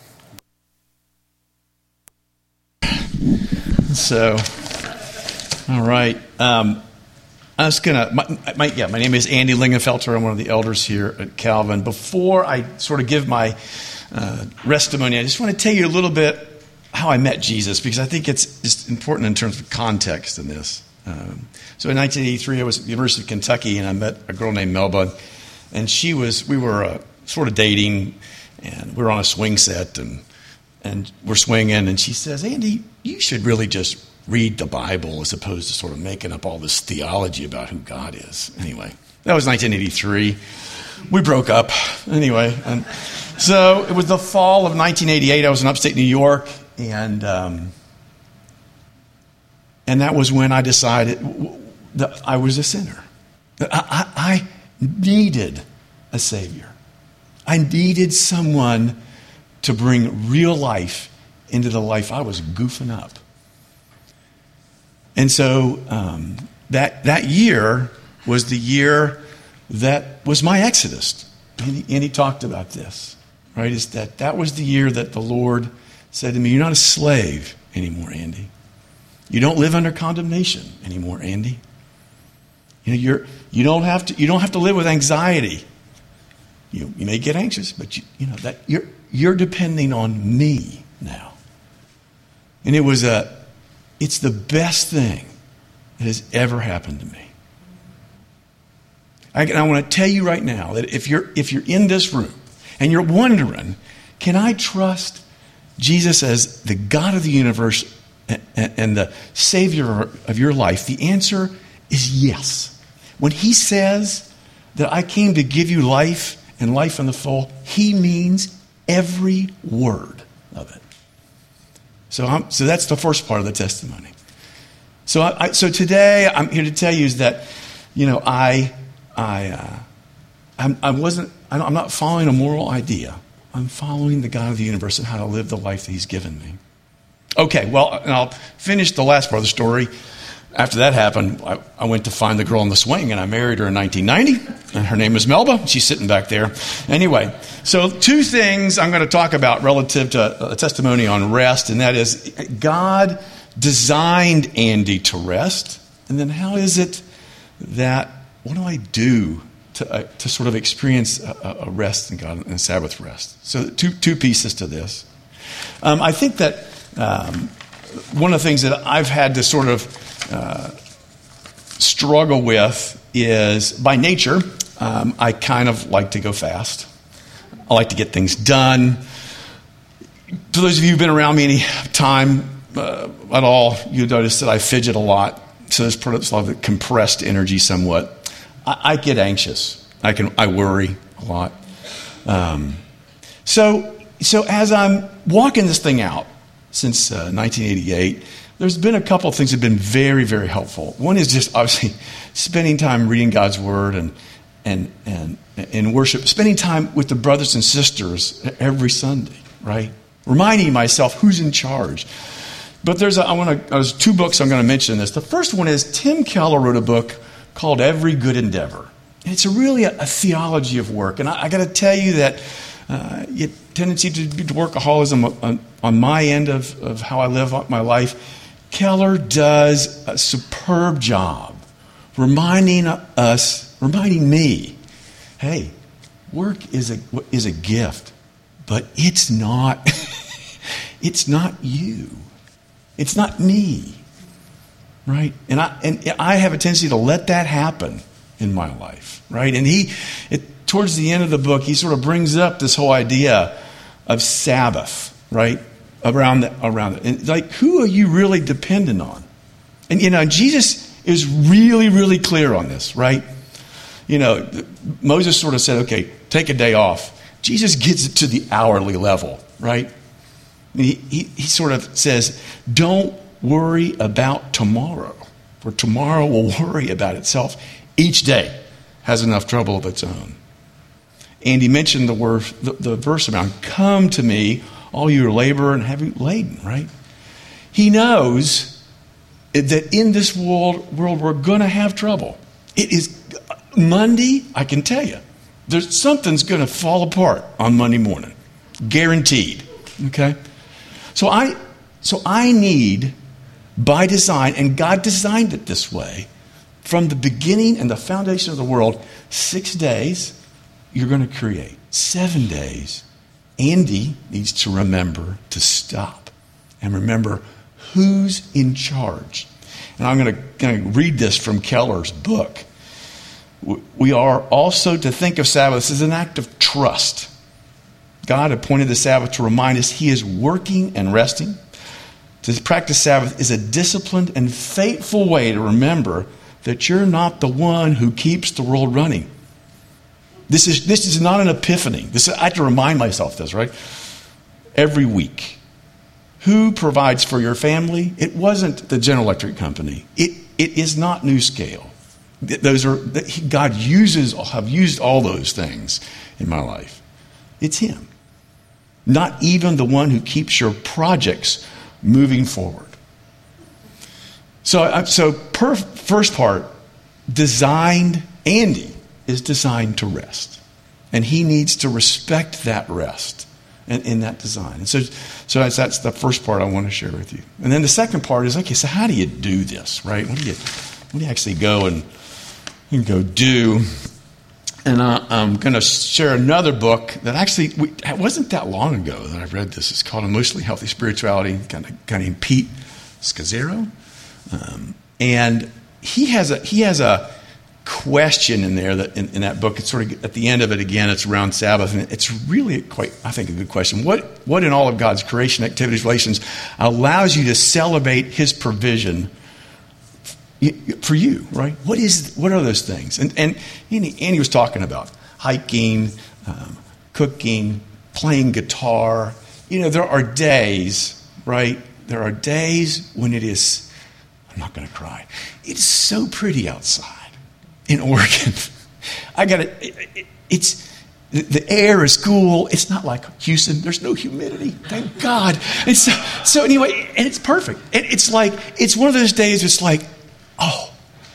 So, all right. Um, I was gonna, my, my, yeah, my name is Andy Lingenfelter. I'm one of the elders here at Calvin. Before I sort of give my uh, restimony, I just want to tell you a little bit how I met Jesus, because I think it's just important in terms of context in this. Um, so in nineteen eighty-three, I was at the University of Kentucky, and I met a girl named Melba, and she was, we were uh, sort of dating, and we were on a swing set, and and we're swinging, and she says, Andy, you should really just read the Bible as opposed to sort of making up all this theology about who God is. Anyway, that was nineteen eighty-three. We broke up anyway. And so it was the fall of nineteen eighty-eight. I was in upstate New York, and um, and that was when I decided, that I was a sinner. That I, I, I needed a Savior. I needed someone to bring real life into the life I was goofing up. And so um, that that year was the year that was my exodus. And he, and he talked about this, right? Is that that was the year that the Lord said to me, "You're not a slave anymore, Andy. You don't live under condemnation anymore, Andy. You know, you're you don't have to you don't have to live with anxiety. You you may get anxious, but you you know that you're you're depending on me now." And it was a it's the best thing that has ever happened to me. I, I want to tell you right now that if you're if you're in this room and you're wondering, can I trust Jesus as the God of the universe and, and the Savior of your life? The answer is yes. When he says that I came to give you life and life in the full, he means every word of it. So, I'm, so that's the first part of the testimony. So, I, I, so today I'm here to tell you is that, you know, I, I, uh, I'm, I wasn't. I'm not following a moral idea. I'm following the God of the universe and how to live the life that he's given me. Okay, well, and I'll finish the last part of the story. After that happened, I, I went to find the girl in the swing, and I married her in nineteen ninety, and her name is Melba. She's sitting back there. Anyway, so two things I'm going to talk about relative to a testimony on rest, and that is God designed Andy to rest, and then how is it that, what do I do to, uh, to sort of experience a, a rest in God and a Sabbath rest? So two two pieces to this. Um, I think that um, one of the things that I've had to sort of Uh, struggle with is, by nature, um, I kind of like to go fast. I like to get things done. For those of you who've been around me any time uh, at all, you notice that I fidget a lot. So there's sort of the compressed energy somewhat. I, I get anxious. I can. I worry a lot. Um, so, so as I'm walking this thing out since uh, nineteen eighty-eight, there's been a couple of things that have been very, very helpful. One is just obviously spending time reading God's Word and and and in worship, spending time with the brothers and sisters every Sunday, right? Reminding myself who's in charge. But there's a, I want to. There's two books I'm going to mention this. The first one is Tim Keller wrote a book called Every Good Endeavor. And it's a really a, a theology of work, and I, I got to tell you that uh, you tendency to, to workaholism on, on my end of, of how I live my life. Keller does a superb job reminding us, reminding me, hey, work is a is a gift, but it's not. It's not you. It's not me, right? And I and I have a tendency to let that happen in my life, right? And he, it, towards the end of the book, he sort of brings up this whole idea of Sabbath, right? Around the, around it. And like, who are you really dependent on? And, you know, Jesus is really, really clear on this, right? You know, Moses sort of said, okay, take a day off. Jesus gets it to the hourly level, right? He, he, he sort of says, don't worry about tomorrow, for tomorrow will worry about itself. Each day has enough trouble of its own. And he mentioned the word, the, the verse about, come to me, all you labor and heavy laden, right? He knows that in this world, world we're going to have trouble. It is Monday, I can tell you, there's something's going to fall apart on Monday morning, guaranteed. Okay, so I, so I need, by design, and God designed it this way, from the beginning and the foundation of the world, six days you're going to create, seven days. Andy needs to remember to stop and remember who's in charge. And I'm going to, going to read this from Keller's book. We are also to think of Sabbath as an act of trust. God appointed the Sabbath to remind us he is working and resting. To practice Sabbath is a disciplined and faithful way to remember that you're not the one who keeps the world running. This is this is not an epiphany. This I have to remind myself this, right? Every week. Who provides for your family? It wasn't the General Electric Company. It it is not new scale. Those are God uses, have used all those things in my life. It's him. Not even the one who keeps your projects moving forward. So, so per, first part, designed, Andy is designed to rest. And he needs to respect that rest in, in that design. And so, so that's, that's the first part I want to share with you. And then the second part is, okay, so how do you do this, right? What do you, what do you actually go and, and go do? And I, I'm going to share another book that actually, we, it wasn't that long ago that I read this. It's called Emotionally Healthy Spirituality, kind of guy named Pete Scazzero. Um, and he has a he has a question in there that in, in that book. It's sort of at the end of it again. It's around Sabbath, and it's really quite, I think, a good question. What what in all of God's creation, activities, relations allows you to celebrate His provision for you, right? What is what are those things? And and Andy, Andy was talking about hiking, um, cooking, playing guitar. You know, there are days, right? There are days when it is. I'm not going to cry. It's so pretty outside in Oregon. I got it, it. It's the air is cool. It's not like Houston. There's no humidity. Thank God. And so, so anyway, and it's perfect. And it's like it's one of those days. It's like, oh,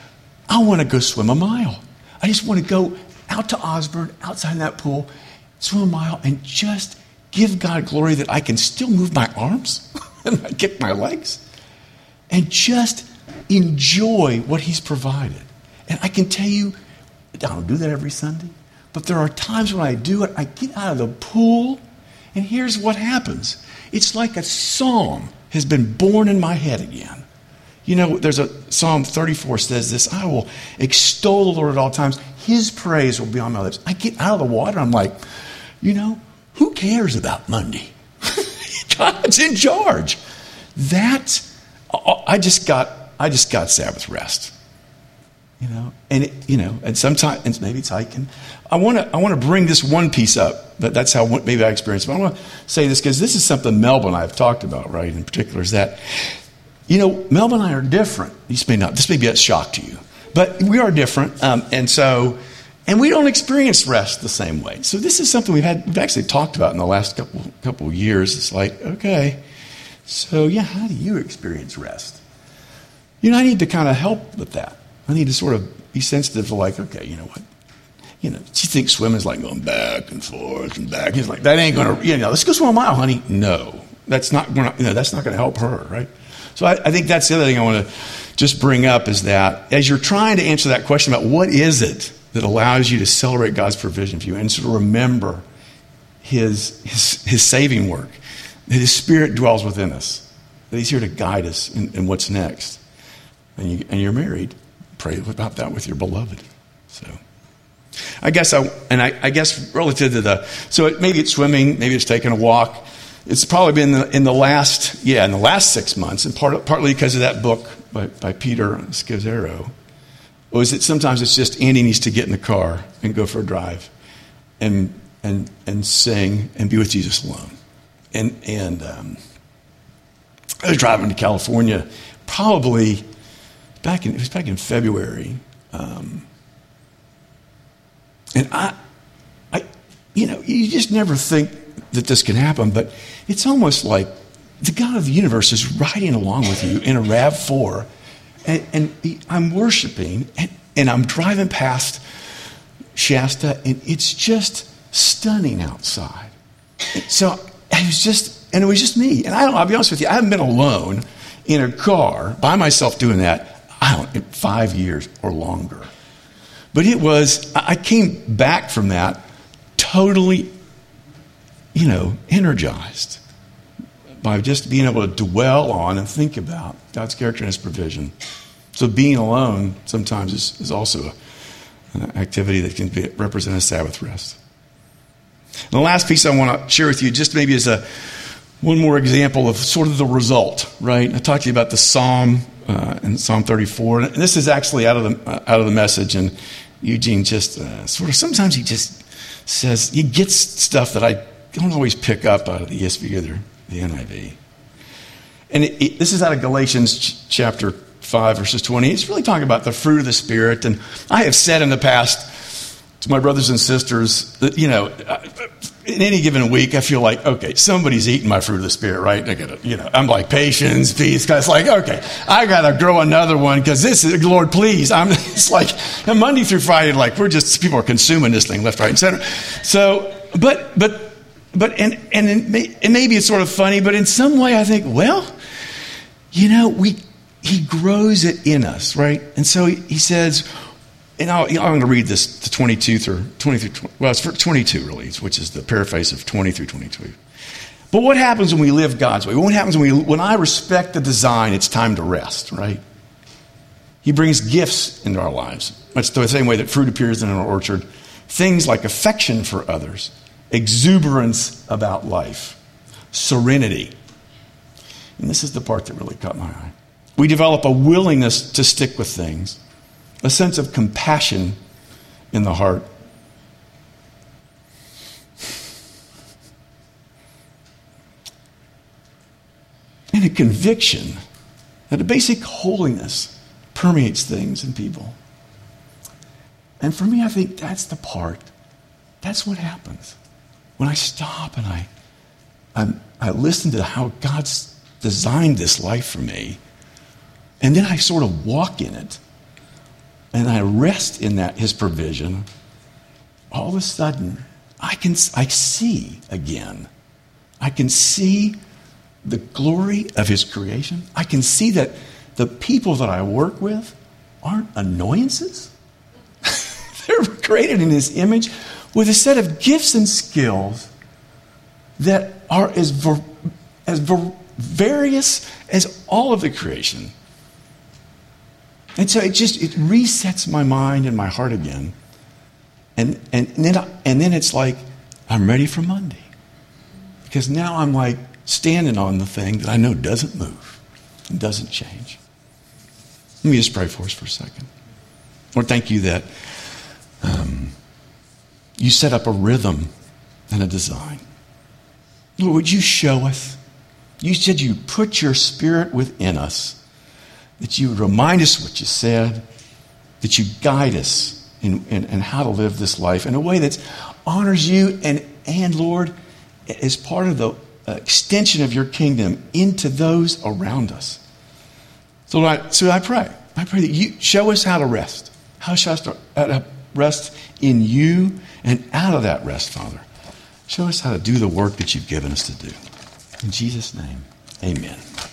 I want to go swim a mile. I just want to go out to Osborne, outside that pool, swim a mile, and just give God glory that I can still move my arms and I kick my legs, and just enjoy what He's provided. And I can tell you, I don't do that every Sunday, but there are times when I do it, I get out of the pool, and here's what happens. It's like a psalm has been born in my head again. You know, there's a Psalm thirty-four says this, I will extol the Lord at all times. His praise will be on my lips. I get out of the water, I'm like, you know, who cares about Monday? God's in charge. That, I just got I just got Sabbath rest, you know, and it, you know, and sometimes and maybe it's hiking. I want to I want to bring this one piece up, but that's how maybe I experienced it. But I want to say this because this is something Melba and I have talked about, right? In particular, is that, you know, Melba and I are different. This may not, this may be a shock to you, but we are different, um, and so, and we don't experience rest the same way. So this is something we've had we've actually talked about in the last couple couple of years. It's like, okay, so yeah, how do you experience rest? You know, I need to kind of help with that. I need to sort of be sensitive to like, okay, you know what? You know, she thinks swimming is like going back and forth and back. He's like, that ain't going to, you know, let's go swim a mile, honey. No, that's not going to, you know, that's not going to help her, right? So I, I think that's the other thing I want to just bring up is that as you're trying to answer that question about what is it that allows you to celebrate God's provision for you and sort of remember His, His, his saving work, that His Spirit dwells within us, that He's here to guide us in, in what's next. And, you, and you're married, pray about that with your beloved. So, I guess I and I, I guess relative to the so it, maybe it's swimming, maybe it's taking a walk. It's probably been in the, in the last yeah in the last six months, and part, partly because of that book by, by Peter Scazzero, was that sometimes it's just Andy needs to get in the car and go for a drive, and and and sing and be with Jesus alone. And and um, I was driving to California, probably. Back in, it was back in February, um, and I, I, you know, you just never think that this can happen, but it's almost like the God of the universe is riding along with you in a RAV four, and, and he, I'm worshiping, and, and I'm driving past Shasta, and it's just stunning outside. So it was just, and it was just me, and I don't, I'll be honest with you, I haven't been alone in a car by myself doing that. I don't, five years or longer. But it was, I came back from that totally, you know, energized by just being able to dwell on and think about God's character and His provision. So being alone sometimes is, is also a, an activity that can be, represent a Sabbath rest. And the last piece I want to share with you, just maybe as a one more example of sort of the result, right? I talked to you about the Psalm uh, in Psalm thirty-four, and this is actually out of the uh, out of the message. And Eugene just uh, sort of sometimes he just says he gets stuff that I don't always pick up out of the E S V or the, the N I V. And it, it, this is out of Galatians ch- chapter five, verses twenty. It's really talking about the fruit of the Spirit. And I have said in the past to my brothers and sisters that, you know, in any given week, I feel like, okay, somebody's eating my fruit of the Spirit, right? I gotta, you know, I'm like patience, peace. Cause it's like, okay, I gotta grow another one because this is, Lord, please. I'm. It's like Monday through Friday, like we're just people are consuming this thing left, right, and center. So, but, but, but, and and it may, and maybe it's sort of funny, but in some way, I think, well, you know, we he grows it in us, right? And so he, he says. And I'll, I'm going to read this to twenty-two through twenty through twenty, well, it's for twenty-two really, which is the paraphrase of twenty through twenty-two. But what happens when we live God's way? What happens when we, when I respect the design? It's time to rest, right? He brings gifts into our lives. It's the same way that fruit appears in an orchard. Things like affection for others, exuberance about life, serenity. And this is the part that really caught my eye. We develop a willingness to stick with things. A sense of compassion in the heart. And a conviction that a basic holiness permeates things and people. And for me, I think that's the part. That's what happens. When I stop and I, I, I listen to how God's designed this life for me, and then I sort of walk in it, and I rest in that, his provision, all of a sudden, I can I see again. I can see the glory of his creation. I can see that the people that I work with aren't annoyances. They're created in his image with a set of gifts and skills that are as, ver- as ver- various as all of the creation. And so it just, it resets my mind and my heart again. And, and, and, then, I, and then it's like, I'm ready for Monday. Because now I'm like standing on the thing that I know doesn't move and doesn't change. Let me just pray for us for a second. Lord, thank you that um, you set up a rhythm and a design. Lord, would you show us? You said you put your Spirit within us, that you would remind us what you said, that you guide us in, in, in how to live this life in a way that honors you and, and Lord, as part of the extension of your kingdom into those around us. So I, so I pray. I pray that you show us how to rest. How show us to rest in you, and out of that rest, Father, show us how to do the work that you've given us to do. In Jesus' name, amen.